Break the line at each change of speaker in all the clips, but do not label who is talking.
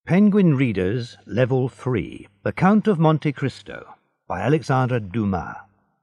Penguin Readers, Level 3, The Count of Monte Cristo, by Alexandre Dumas.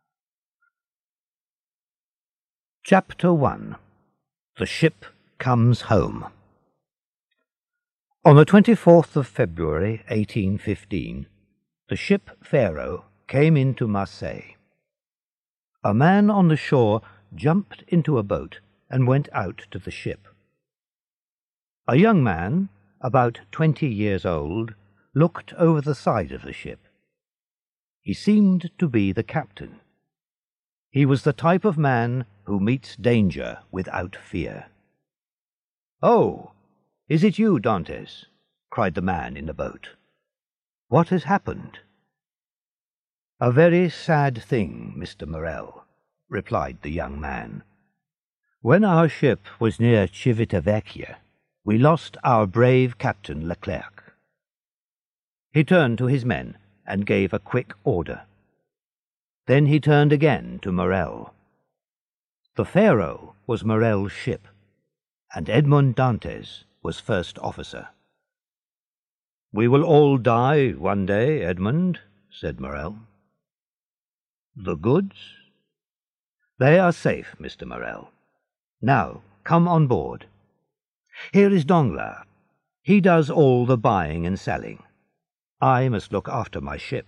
Chapter 1. The Ship Comes Home. On the 24th of February, 1815, the ship Pharaoh came into Marseille. A man on the shore jumped into a boat and went out to the ship. A young man, about 20 years old, looked over the side of the ship. He seemed to be the captain. He was the type of man who meets danger without fear. "Oh, is it you, Dantès?" cried the man in the boat. "What has happened?" "A very sad thing, Mr. Morrel," replied the young man. "When our ship was near Civitavecchia, we lost our brave Captain Leclerc." He turned to his men and gave a quick order. Then he turned again to Morrel. The Pharaoh was Morrel's ship, and Edmond Dantès was first officer. "We will all die one day, Edmond," said Morrel. "The goods?" "They are safe, Mr. Morrel. Now, come on board. Here is Danglars. He does all the buying and selling. I must look after my ship."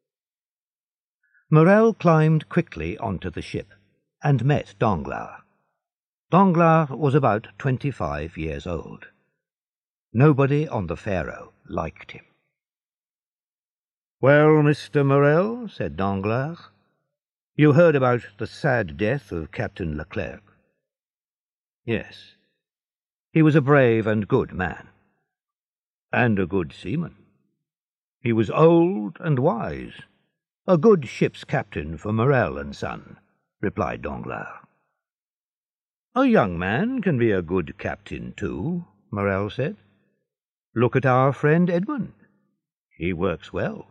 Morrel climbed quickly onto the ship and met Danglars. Danglars was about 25 years old. Nobody on the Pharaoh liked him. "Well, Mr. Morrel," said Danglars, "you heard about the sad death of Captain Leclerc?" "Yes. He was a brave and good man." "And a good seaman. He was old and wise. A good ship's captain for Morrel and Son," replied Danglars. "A young man can be a good captain too," Morrel said. "Look at our friend Edmond. He works well."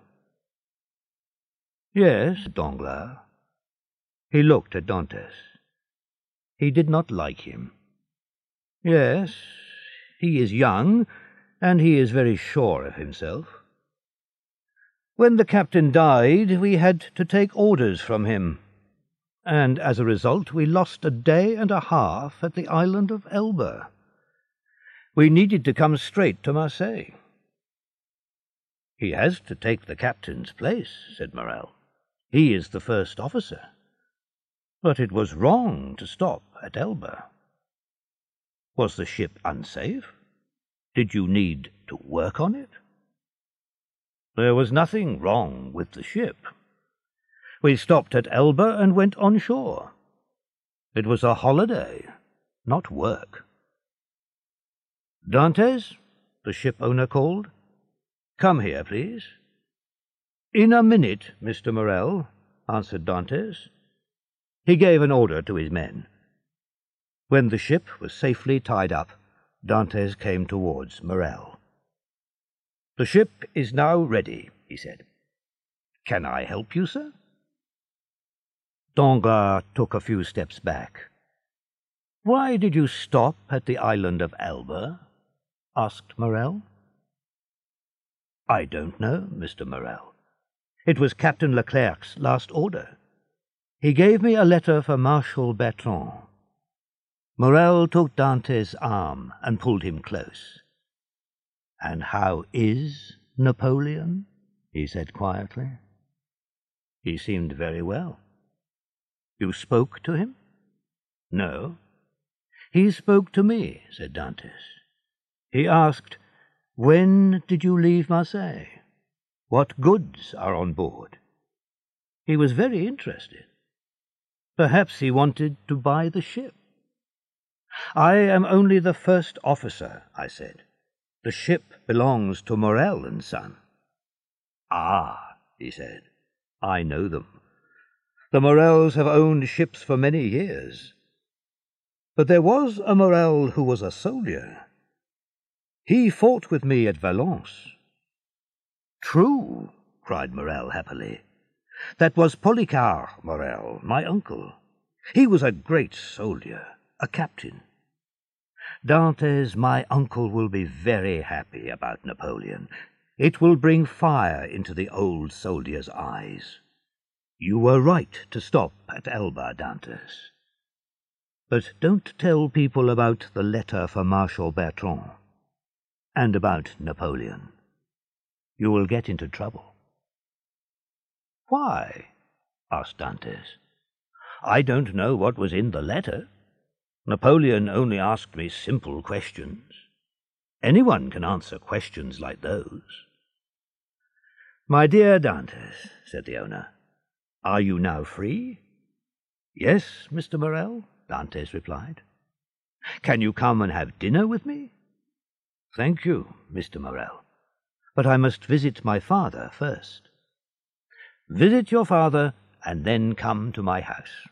"Yes, Danglars." He looked at Dantès. He did not like him. "Yes, he is young, and he is very sure of himself. When the captain died, we had to take orders from him, and as a result we lost a day and a half at the island of Elba. We needed to come straight to Marseille." "He has to take the captain's place," said Morrel. "He is the first officer. But it was wrong to stop at Elba." "Was the ship unsafe? Did you need to work on it?" "There was nothing wrong with the ship. We stopped at Elba and went on shore. It was a holiday, not work." "Dantès," the ship owner called. "Come here, please." "In a minute, Mr. Morrel," answered Dantès. He gave an order to his men. When the ship was safely tied up, Dantès came towards Morrel. "The ship is now ready," he said. "Can I help you, sir?" Danglars took a few steps back. "Why did you stop at the island of Elba?" asked Morrel. "I don't know, Mr. Morrel. It was Captain Leclerc's last order. He gave me a letter for Marshal Bertrand." Morrel took Dantès' arm and pulled him close. "And how is Napoleon?" he said quietly. "He seemed very well." "You spoke to him?" "No." "He spoke to me," said Dantès. "He asked, 'When did you leave Marseille? What goods are on board?' He was very interested. Perhaps he wanted to buy the ship." "I am only the first officer," I said. "The ship belongs to Morrel and Son." "Ah," he said, "I know them. The Morrels have owned ships for many years. But there was a Morrel who was a soldier. He fought with me at Valence." "True," cried Morrel happily. "That was Policar Morrel, my uncle. He was a great soldier, a captain. Dantes, my uncle will be very happy about Napoleon. It will bring fire into the old soldier's eyes. You were right to stop at Elba, Dantes. But don't tell people about the letter for Marshal Bertrand, and about Napoleon. You will get into trouble. Why? Asked Dantes. I don't know what was in the letter. Napoleon only asked me simple questions. Anyone can answer questions like those. My dear Dantes, said the owner, are you now free? Yes, Mr. Morrel, Dantes replied. Can you come and have dinner with me? Thank you, Mr. Morrel, but I must visit my father first. Visit your father, and then come to my house.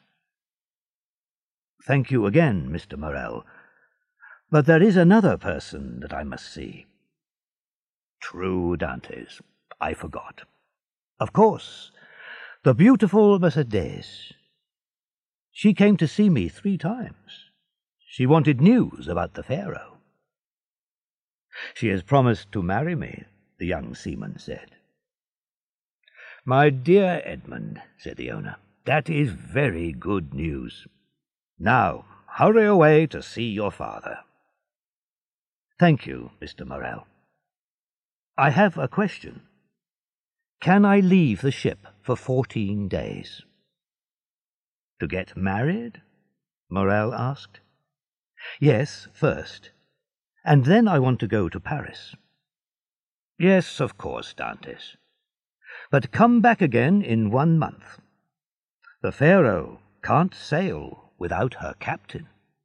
Thank you again, Mr. Morrel, but there is another person that I must see. True, Dantes, I forgot. Of course, the beautiful Mercedes. She came to see me 3 times. She wanted news about the Pharaoh. She has promised to marry me, the young seaman said. My dear Edmund, said the owner, that is very good news. Now, hurry away to see your father. Thank you, Mr. Morrel. I have a question. Can I leave the ship for 14 days? To get married? Morrel asked. Yes, first, and then I want to go to Paris. Yes, of course, Dantes. But come back again in 1 month. The Pharaoh can't sail without her captain.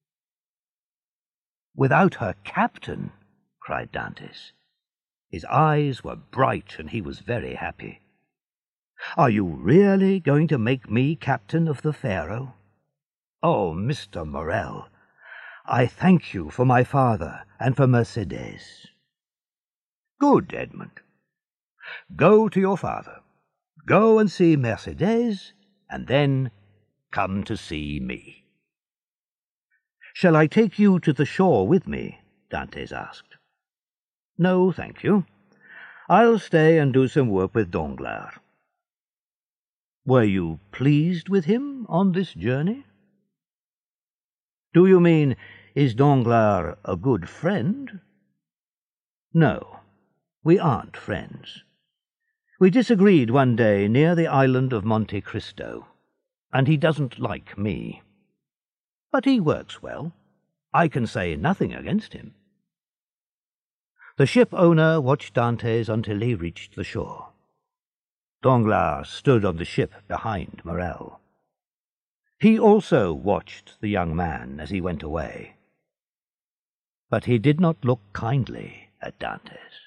Without her captain? Cried Dantes. His eyes were bright, and he was very happy. Are you really going to make me captain of the Pharaoh? Oh, Mr. Morrel, I thank you for my father and for Mercedes. Good, Edmund. Go to your father. Go and see Mercedes, and then come to see me. Shall I take you to the shore with me? Dantes asked. No, thank you. I'll stay and do some work with Danglars. Were you pleased with him on this journey? Do you mean, is Danglars a good friend? No, we aren't friends. We disagreed one day near the island of Monte Cristo, and he doesn't like me. But he works well. I can say nothing against him. The ship owner watched Dantes until he reached the shore. Danglars stood on the ship behind Morrel. He also watched the young man as he went away, but he did not look kindly at Dantes.